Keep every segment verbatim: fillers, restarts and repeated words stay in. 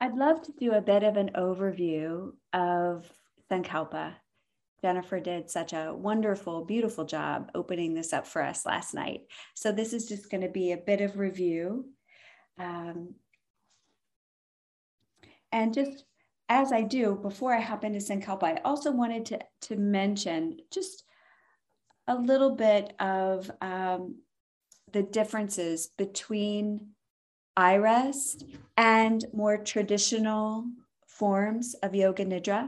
I'd love to do a bit of an overview of Sankalpa. Jennifer did such a wonderful, beautiful job opening this up for us last night. So this is just going to be a bit of review. Um, and just as I do, before I hop into Sankalpa, I also wanted to, to mention just a little bit of um, the differences between I-Rest and more traditional forms of Yoga Nidra.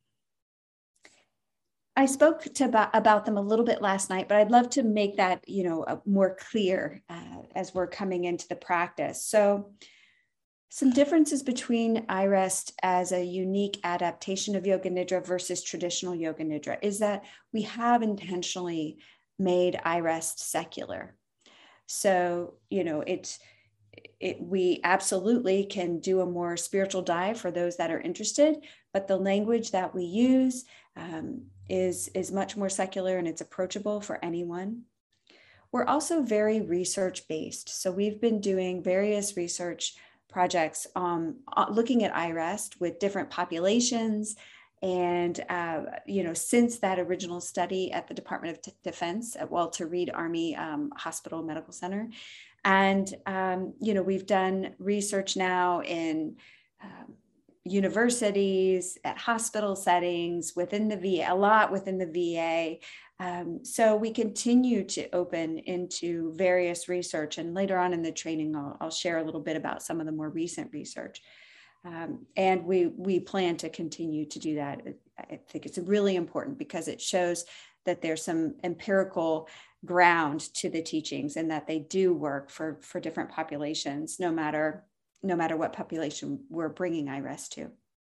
I spoke to about, about them a little bit last night, but I'd love to make that, you know, more clear uh, as we're coming into the practice. So some differences between I-Rest as a unique adaptation of Yoga Nidra versus traditional Yoga Nidra is that we have intentionally made I-Rest secular. So, you know, it's, It, we absolutely can do a more spiritual dive for those that are interested, but the language that we use um, is, is much more secular and it's approachable for anyone. We're also very research-based. So we've been doing various research projects um, looking at I-Rest with different populations. And, uh, you know, since that original study at the Department of Defense at Walter Reed Army um, Hospital Medical Center. And, um, you know, we've done research now in um, universities, at hospital settings, within the V A, a lot within the V A. Um, so we continue to open into various research. And later on in the training, I'll, I'll share a little bit about some of the more recent research. Um, and we, we plan to continue to do that. I think it's really important because it shows that there's some empirical ground to the teachings and that they do work for, for different populations, no matter, no matter what population we're bringing I-Rest to.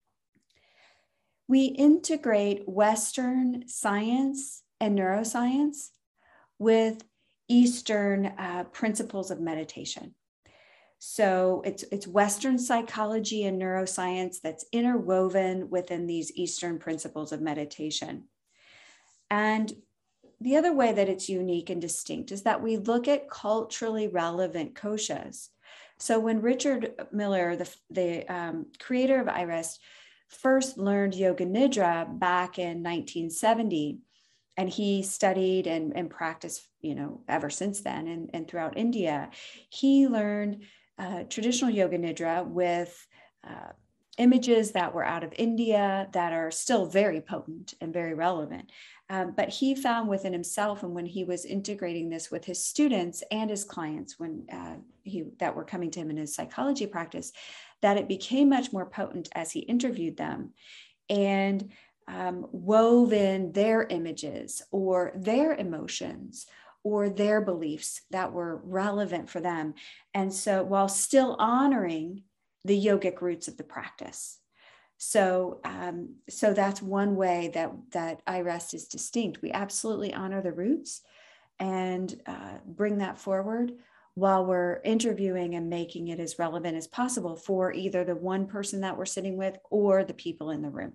We integrate Western science and neuroscience with Eastern uh, principles of meditation. So it's, it's Western psychology and neuroscience that's interwoven within these Eastern principles of meditation. And the other way that it's unique and distinct is that we look at culturally relevant koshas. So when Richard Miller, the, the um, creator of I-Rest, first learned Yoga Nidra back in nineteen seventy, and he studied and, and practiced, you know, ever since then and, and throughout India, he learned uh, traditional Yoga Nidra with uh, images that were out of India that are still very potent and very relevant. Um, but he found within himself, and when he was integrating this with his students and his clients, when uh, he that were coming to him in his psychology practice, that it became much more potent as he interviewed them and um, wove in their images or their emotions or their beliefs that were relevant for them. And so while still honoring the yogic roots of the practice. So, um, so that's one way that, that I-Rest is distinct. We absolutely honor the roots and uh, bring that forward while we're interviewing and making it as relevant as possible for either the one person that we're sitting with or the people in the room.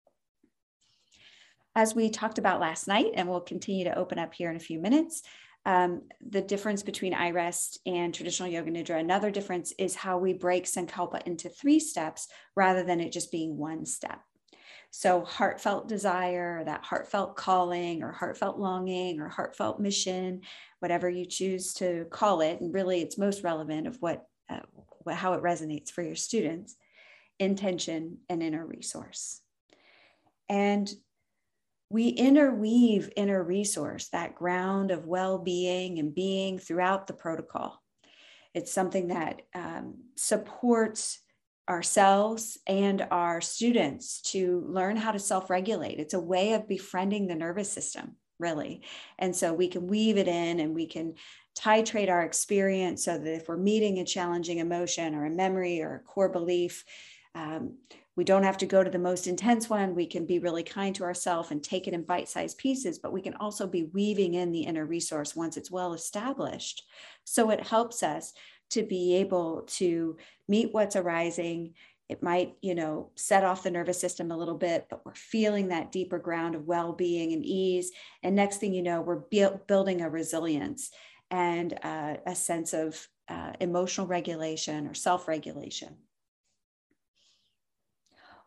As we talked about last night, and we'll continue to open up here in a few minutes, Um, the difference between I-Rest and traditional Yoga Nidra, another difference is how we break Sankalpa into three steps rather than it just being one step. So heartfelt desire, that heartfelt calling or heartfelt longing or heartfelt mission, whatever you choose to call it, and really it's most relevant of what, uh, how it resonates for your students, intention and inner resource. And we interweave inner resource, that ground of well-being and being throughout the protocol. It's something that um, supports ourselves and our students to learn how to self-regulate. It's a way of befriending the nervous system, really. And so we can weave it in and we can titrate our experience so that if we're meeting a challenging emotion or a memory or a core belief, um, we don't have to go to the most intense one. We can be really kind to ourselves and take it in bite-sized pieces, but we can also be weaving in the inner resource once it's well established. So it helps us to be able to meet what's arising. It might, you know, set off the nervous system a little bit, but we're feeling that deeper ground of well-being and ease. And next thing you know, we're bu- building a resilience and uh, a sense of uh, emotional regulation or self-regulation.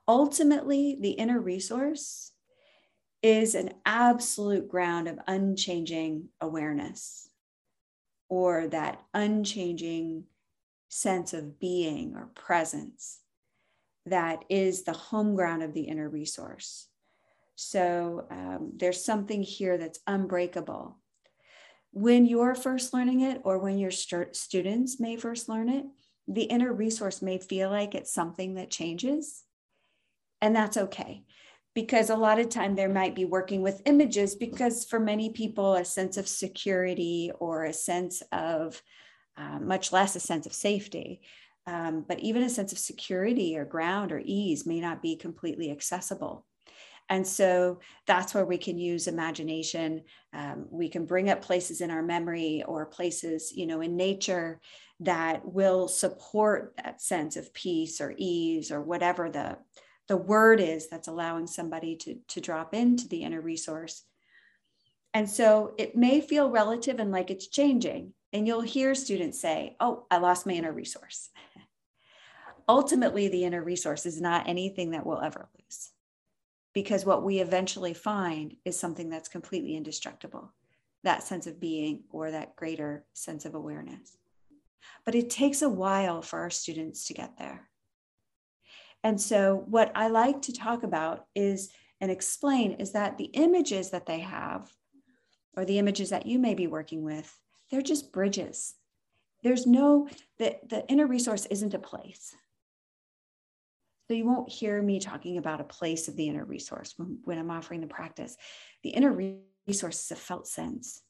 Ultimately, the inner resource is an absolute ground of unchanging awareness, or that unchanging sense of being or presence that is the home ground of the inner resource. So um, there's something here that's unbreakable. When you're first learning it, or when your st- students may first learn it, the inner resource may feel like it's something that changes. And that's okay, because a lot of time there might be working with images, because for many people, a sense of security or a sense of, uh, much less a sense of safety, um, but even a sense of security or ground or ease may not be completely accessible. And so that's where we can use imagination. Um, we can bring up places in our memory or places, you know, in nature that will support that sense of peace or ease, or whatever the, the word is that's allowing somebody to, to drop into the inner resource. And so it may feel relative and like it's changing. And you'll hear students say, oh, I lost my inner resource. Ultimately, the inner resource is not anything that we'll ever lose, because what we eventually find is something that's completely indestructible, that sense of being or that greater sense of awareness. But it takes a while for our students to get there. And so what I like to talk about is and explain is that the images that they have, or the images that you may be working with, they're just bridges. There's no, the, the inner resource isn't a place. So you won't hear me talking about a place of the inner resource when, when I'm offering the practice. The inner resource is a felt sense.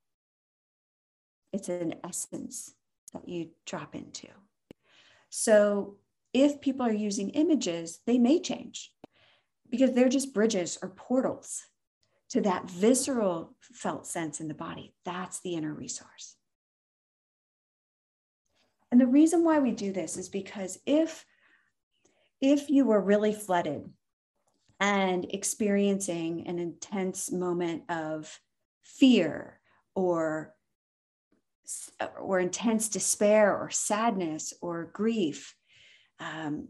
It's an essence that you drop into. So if people are using images, they may change, because they're just bridges or portals to that visceral felt sense in the body. That's the inner resource. And the reason why we do this is because if If you were really flooded and experiencing an intense moment of fear or, or intense despair or sadness or grief, um,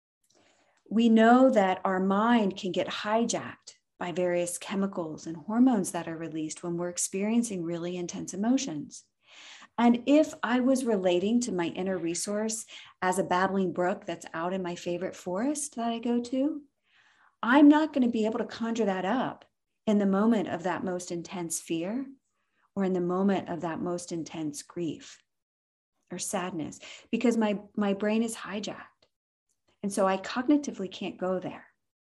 we know that our mind can get hijacked by various chemicals and hormones that are released when we're experiencing really intense emotions. And if I was relating to my inner resource as a babbling brook that's out in my favorite forest that I go to, I'm not going to be able to conjure that up in the moment of that most intense fear, or in the moment of that most intense grief or sadness, because my, my brain is hijacked. And so I cognitively can't go there.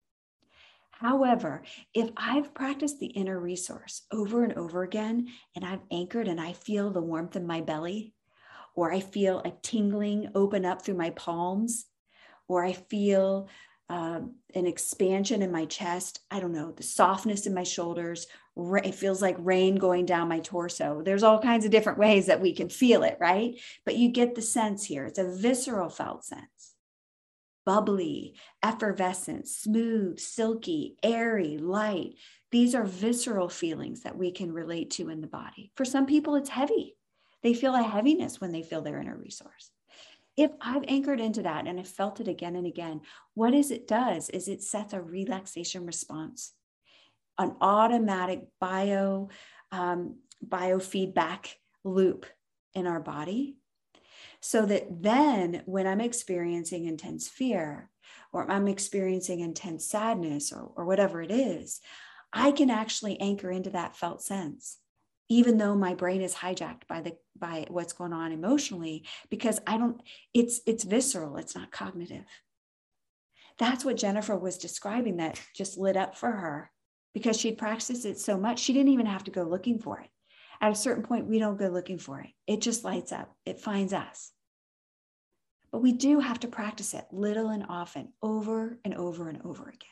However, if I've practiced the inner resource over and over again, and I've anchored and I feel the warmth in my belly, or I feel a tingling open up through my palms, or I feel um, an expansion in my chest, I don't know, the softness in my shoulders, it feels like rain going down my torso. There's all kinds of different ways that we can feel it, right? But you get the sense here. It's a visceral felt sense. Bubbly, effervescent, smooth, silky, airy, light. These are visceral feelings that we can relate to in the body. For some people, it's heavy. They feel a heaviness when they feel their inner resource. If I've anchored into that and I've felt it again and again, what is it does is it sets a relaxation response, an automatic bio, um, biofeedback loop in our body. So that then when I'm experiencing intense fear, or I'm experiencing intense sadness, or, or whatever it is, I can actually anchor into that felt sense, even though my brain is hijacked by the by what's going on emotionally, because I don't, it's it's visceral, it's not cognitive. That's what Jennifer was describing, that just lit up for her because she'd practiced it so much, she didn't even have to go looking for it. At a certain point, we don't go looking for it. It just lights up. It finds us. But we do have to practice it little and often, over and over and over again.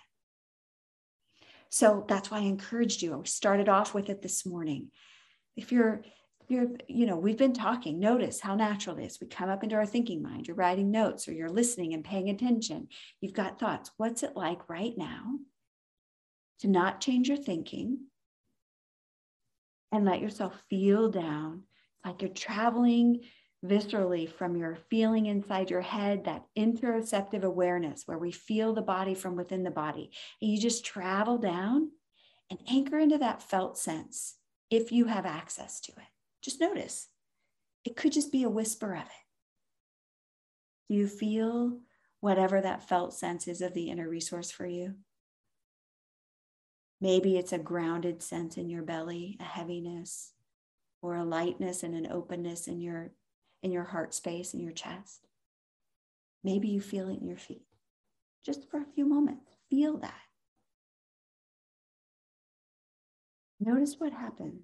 So that's why I encouraged you. I started off with it this morning. If you're, you're, you know, we've been talking, notice how natural it is. We come up into our thinking mind. You're writing notes, or you're listening and paying attention. You've got thoughts. What's it like right now to not change your thinking and let yourself feel down, like you're traveling viscerally from your feeling inside your head, that interoceptive awareness where we feel the body from within the body. And you just travel down and anchor into that felt sense if you have access to it. Just notice. It could just be a whisper of it. Do you feel whatever that felt sense is of the inner resource for you? Maybe it's a grounded sense in your belly, a heaviness, or a lightness and an openness in your, in your heart space, in your chest. Maybe you feel it in your feet. Just for a few moments, feel that. Notice what happens.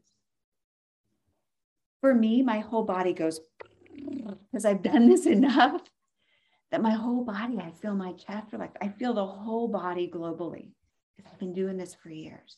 For me, my whole body goes, because I've done this enough, that my whole body, I feel my chest relax. I feel the whole body globally, because I've been doing this for years.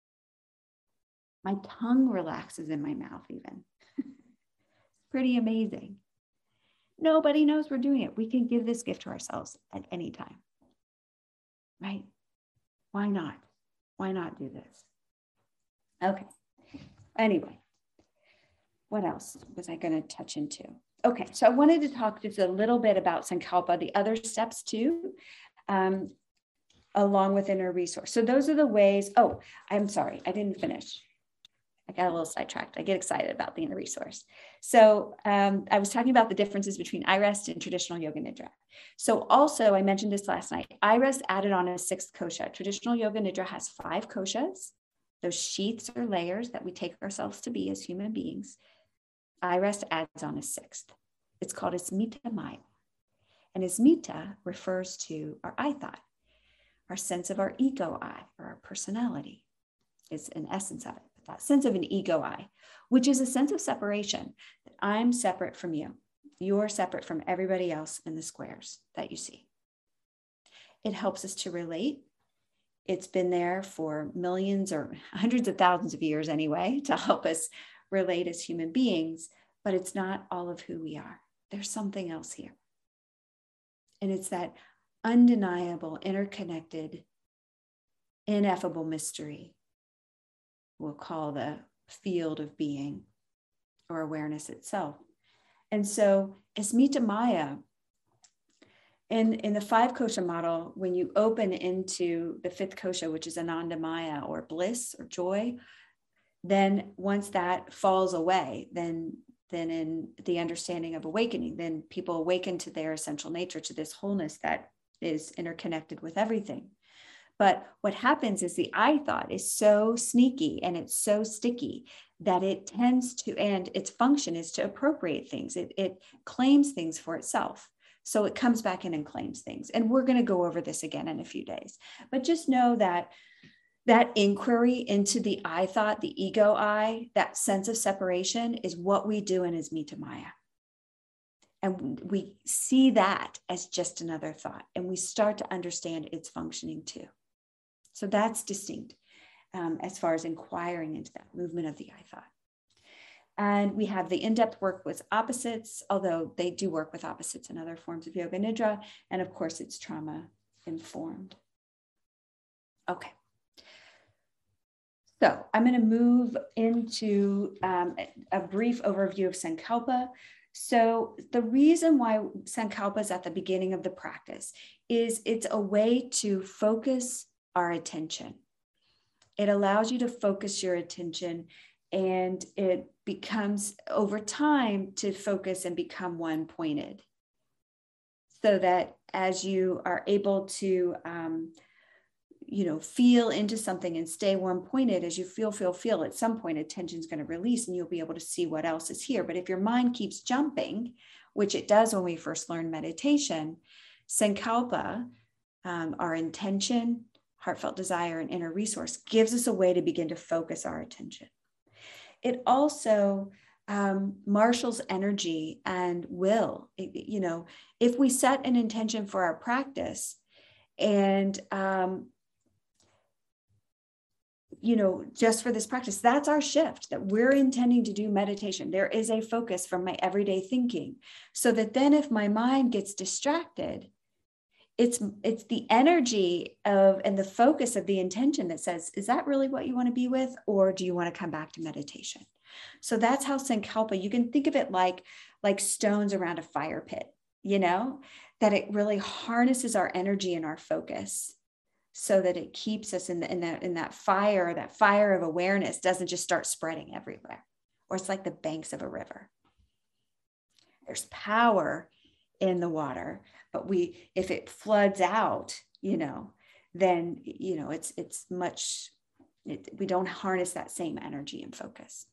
My tongue relaxes in my mouth even. It's pretty amazing. Nobody knows we're doing it. We can give this gift to ourselves at any time, right? Why not? Why not do this? Okay. Anyway, what else was I going to touch into? Okay, so I wanted to talk just a little bit about Sankalpa, the other steps too, um, along with inner resource. So those are the ways. Oh, I'm sorry, I didn't finish. I got a little sidetracked. I get excited about the inner resource. So um, I was talking about the differences between iRest and traditional Yoga Nidra. So also, I mentioned this last night, iRest added on a sixth kosha. Traditional Yoga Nidra has five koshas, those sheaths or layers that we take ourselves to be as human beings. iRest adds on a sixth. It's called Asmita Maya. And Asmita refers to our I thought, our sense of our ego I, or our personality is an essence of it. But that sense of an ego I, which is a sense of separation, that I'm separate from you. You're separate from everybody else in the squares that you see. It helps us to relate. It's been there for millions or hundreds of thousands of years anyway, to help us relate as human beings, but it's not all of who we are. There's something else here. And it's that undeniable, interconnected, ineffable mystery we'll call the field of being or awareness itself. And so Asmita Maya, in, in the five kosha model, when you open into the fifth kosha, which is Ananda Maya or bliss or joy, then once that falls away, then, then in the understanding of awakening, then people awaken to their essential nature, to this wholeness that is interconnected with everything. But what happens is the I thought is so sneaky and it's so sticky that it tends to, and its function is to appropriate things. It, it claims things for itself. So it comes back in and claims things. And we're going to go over this again in a few days. But just know that that inquiry into the I thought, the ego I, that sense of separation is what we do in Asmita Maya. And we see that as just another thought. And we start to understand its functioning too. So that's distinct um, as far as inquiring into that movement of the I thought. And we have the in-depth work with opposites, although they do work with opposites in other forms of Yoga Nidra. And of course, it's trauma informed. Okay. So I'm going to move into um, a brief overview of Sankalpa. So the reason why Sankalpa is at the beginning of the practice is it's a way to focus our attention. It allows you to focus your attention, and it becomes over time to focus and become one pointed. So that as you are able to um, you know, feel into something and stay one pointed, as you feel, feel, feel, at some point attention is going to release and you'll be able to see what else is here. But if your mind keeps jumping, which it does when we first learn meditation, Sankalpa, um, our intention, heartfelt desire, and inner resource, gives us a way to begin to focus our attention. It also um, marshals energy and will. It, you know, if we set an intention for our practice and um, you know, just for this practice, that's our shift, that we're intending to do meditation. There is a focus from my everyday thinking, so that then if my mind gets distracted, it's, it's the energy of, and the focus of the intention that says, is that really what you want to be with? Or do you want to come back to meditation? So that's how Sankalpa, you can think of it like, like stones around a fire pit, you know, that it really harnesses our energy and our focus so that it keeps us in, the, in, that, in that fire, that fire of awareness doesn't just start spreading everywhere. Or it's like the banks of a river. There's power in the water, but we, if it floods out, you know, then, you know, it's, it's much, it, we don't harness that same energy and focus.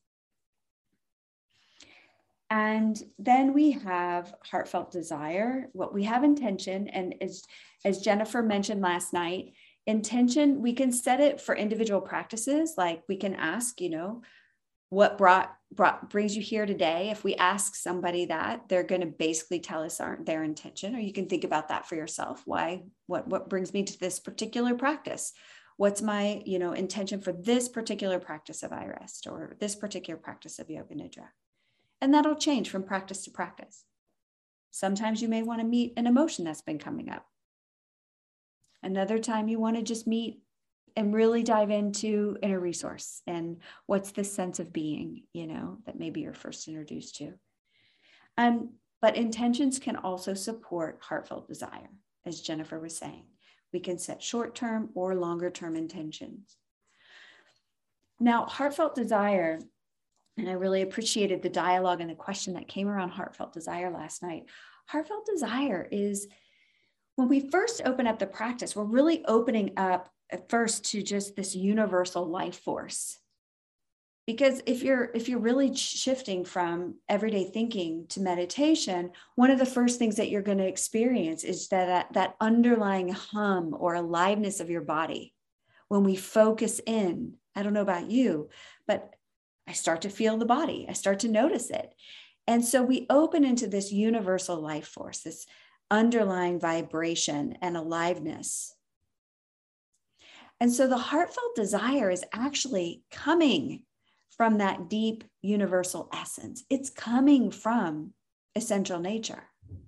And then we have heartfelt desire. What we have intention. And as, as Jennifer mentioned last night, intention, we can set it for individual practices. Like we can ask, you know, what brought, brought brings you here today? If we ask somebody that, they're going to basically tell us our, their intention, or you can think about that for yourself. Why, what, what brings me to this particular practice? What's my, you know, intention for this particular practice of iRest or this particular practice of Yoga Nidra? And that'll change from practice to practice. Sometimes you may want to meet an emotion that's been coming up. Another time you want to just meet and really dive into inner resource and what's the sense of being, you know, that maybe you're first introduced to. Um, but intentions can also support heartfelt desire, as Jennifer was saying. We can set short-term or longer-term intentions. Now, heartfelt desire, and I really appreciated the dialogue and the question that came around heartfelt desire last night. Heartfelt desire is when we first open up the practice, we're really opening up at first to just this universal life force. Because if you're if you're really shifting from everyday thinking to meditation, one of the first things that you're going to experience is that, that that underlying hum or aliveness of your body. When we focus in, I don't know about you, but I start to feel the body. I start to notice it. And so we open into this universal life force, this underlying vibration and aliveness. And so the heartfelt desire is actually coming from that deep universal essence. It's coming from essential nature.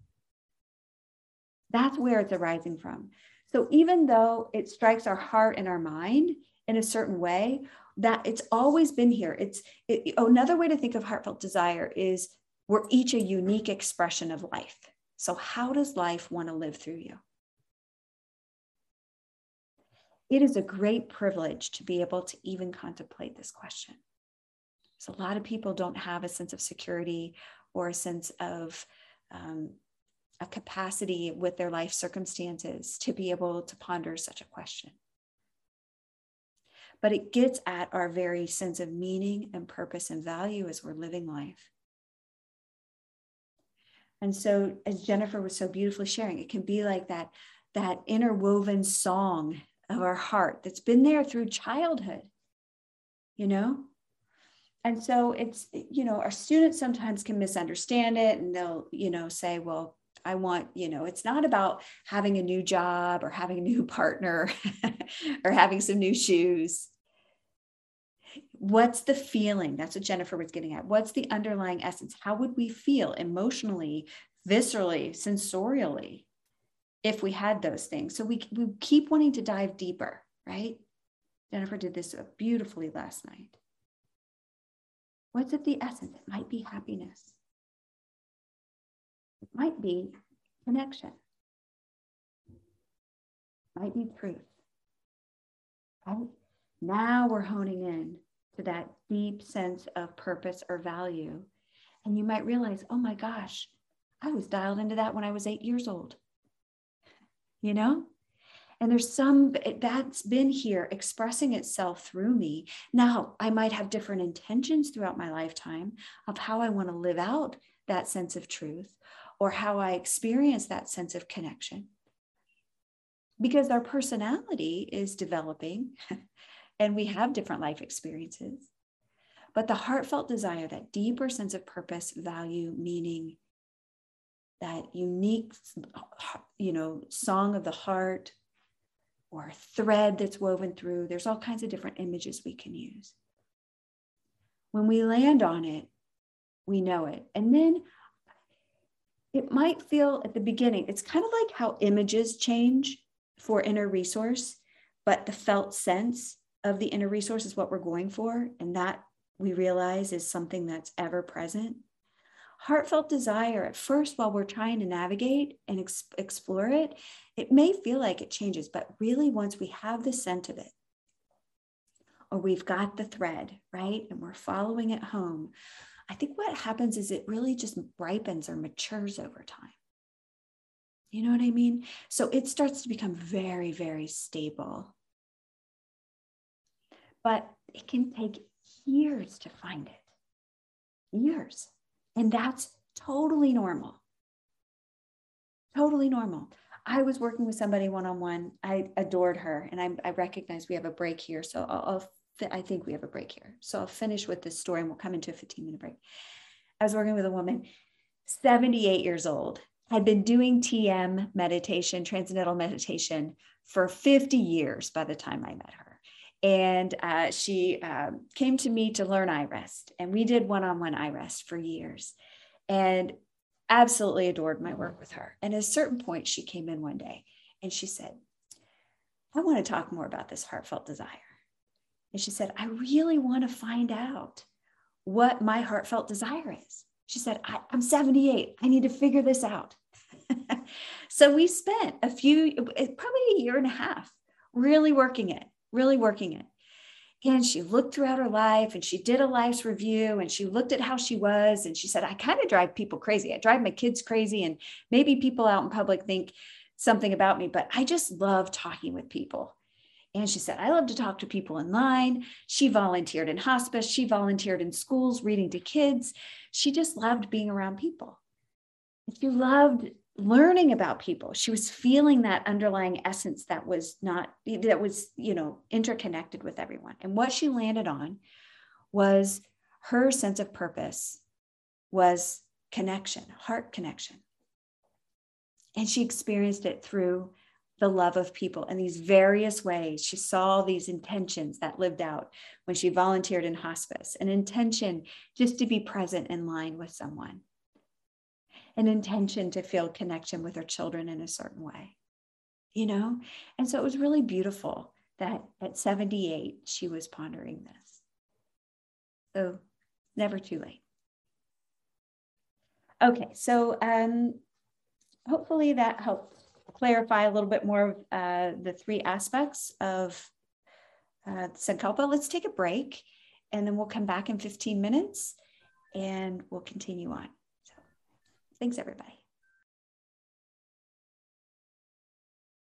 That's where it's arising from. So even though it strikes our heart and our mind in a certain way, that it's always been here. It's it, another way to think of heartfelt desire is we're each a unique expression of life. So how does life want to live through you? It is a great privilege to be able to even contemplate this question. So a lot of people don't have a sense of security or a sense of um, a capacity with their life circumstances to be able to ponder such a question. But it gets at our very sense of meaning and purpose and value as we're living life. And so, as Jennifer was so beautifully sharing, it can be like that, that interwoven song of our heart that's been there through childhood, you know? And so it's, you know, our students sometimes can misunderstand it and they'll, you know, say, well, I want, you know, it's not about having a new job or having a new partner or having some new shoes. What's the feeling? That's what Jennifer was getting at. What's the underlying essence? How would we feel emotionally, viscerally, sensorially if we had those things? So we, we keep wanting to dive deeper, right? Jennifer did this beautifully last night. What's at the essence? It might be happiness. It might be connection. It might be truth. Right? Now we're honing in to that deep sense of purpose or value. And you might realize, oh my gosh, I was dialed into that when I was eight years old. You know? And there's some that's been here expressing itself through me. Now, I might have different intentions throughout my lifetime of how I want to live out that sense of truth or how I experience that sense of connection. Because our personality is developing and we have different life experiences. But the heartfelt desire, that deeper sense of purpose, value, meaning, that unique, you know, song of the heart, or a thread that's woven through. There's all kinds of different images we can use. When we land on it, we know it. And then it might feel at the beginning, it's kind of like how images change for inner resource, but the felt sense of the inner resource is what we're going for. And that we realize is something that's ever present. Heartfelt desire, at first, while we're trying to navigate and ex- explore it, it may feel like it changes, but really once we have the scent of it, or we've got the thread, right? And we're following it home, I think what happens is it really just ripens or matures over time. You know what I mean? So it starts to become very, very stable. But it can take years to find it. Years. And that's totally normal. Totally normal. I was working with somebody one-on-one. I adored her. And I, I recognize we have a break here. So I'll, I'll I think we have a break here. So I'll finish with this story and we'll come into a fifteen minute break. I was working with a woman, seventy-eight years old, had been doing T M meditation, transcendental meditation for fifty years by the time I met her. And uh, she um, came to me to learn iRest. And we did one-on-one iRest for years. And absolutely adored my work with her. And at a certain point, she came in one day and she said, I want to talk more about this heartfelt desire. And she said, I really want to find out what my heartfelt desire is. She said, I, I'm seventy-eight. I need to figure this out. So we spent a few, probably a year and a half, really working it, really working it. And she looked throughout her life and she did a life's review and she looked at how she was. And she said, I kind of drive people crazy. I drive my kids crazy. And maybe people out in public think something about me, but I just love talking with people. And she said, I love to talk to people in line. She volunteered in hospice. She volunteered in schools, reading to kids. She just loved being around people. She loved learning about people. She was feeling that underlying essence that was not, that was, you know, interconnected with everyone. And what she landed on was her sense of purpose was connection, heart connection. And she experienced it through the love of people in these various ways. She saw these intentions that lived out when she volunteered in hospice, an intention just to be present in line with someone, an intention to feel connection with her children in a certain way, you know? And so it was really beautiful that at seventy-eight, she was pondering this. So never too late. Okay, so um, hopefully that helped clarify a little bit more of uh, the three aspects of uh, Sankalpa. Let's take a break and then we'll come back in fifteen minutes and we'll continue on. So thanks, everybody.